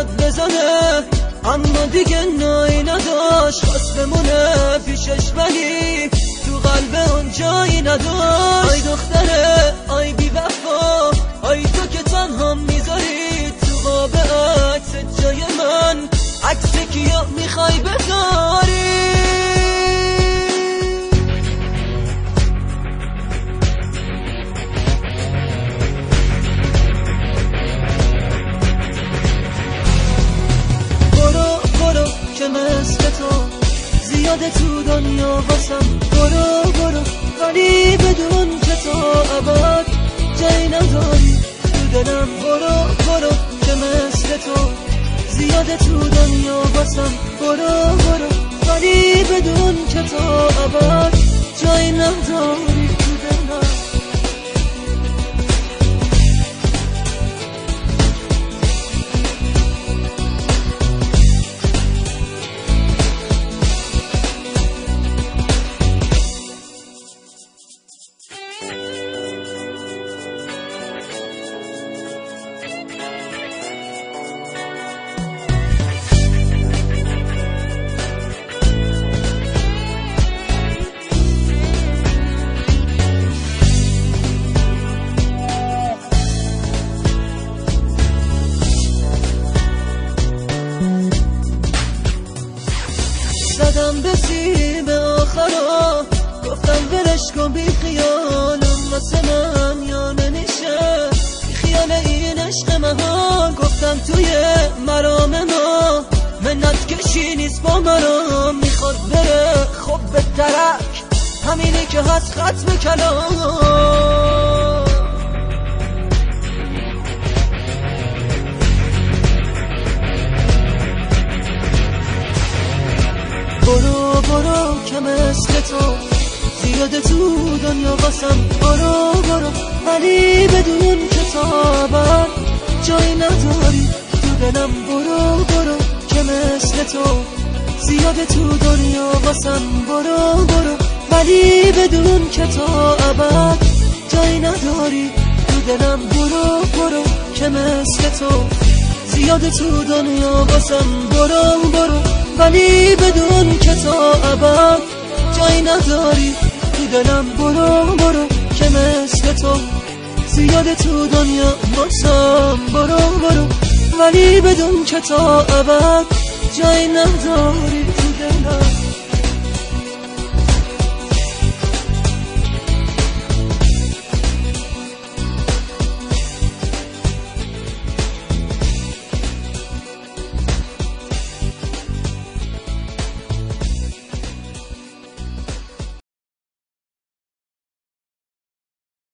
میاد بزنه، اما دیگه نایی نداشت، خواست بمونه پیشش ولی تو قلب اون جایی نداشت. آی دختره آی بی وفا، آی تو که تنها میذاری تو قاب عکس جای من، عکس کیو میخوای بذاری؟ که مثل تو زیاده تو دنیا واسم، برو ولی بدون که تو ابد جایی نداری تو دلم. برو که مثل تو زیاده تو دنیا واسم، برو ولی بدون که تو ابد جایی نداری تو دلم. زدم به سیم آخرا، گفتم ولش کن بی خیالم واسه من یا نمیشه، بی خیال این عشق مهان. گفتم توی مرام ما منت کشی نیست با مرام، میخواد بره خب به درک، همینی که هست ختم کلام. برو که مثل تو زیاده تو دنیا واسم، برو ولی بدون که تابت جایی نداری تو دلم. برو که مثل تو زیاده تو دنیا واسم، برو ولی بدون که تابت جایی نداری تو دلم. برو که مثل تو زیاده تو دنیا واسم، برو ولی بدون که تا ابد جایی نداری تو دلم. برو که مثل تو زیاده تو دنیا واسم، برو ولی بدون که تا ابد جایی نداری تو دلم.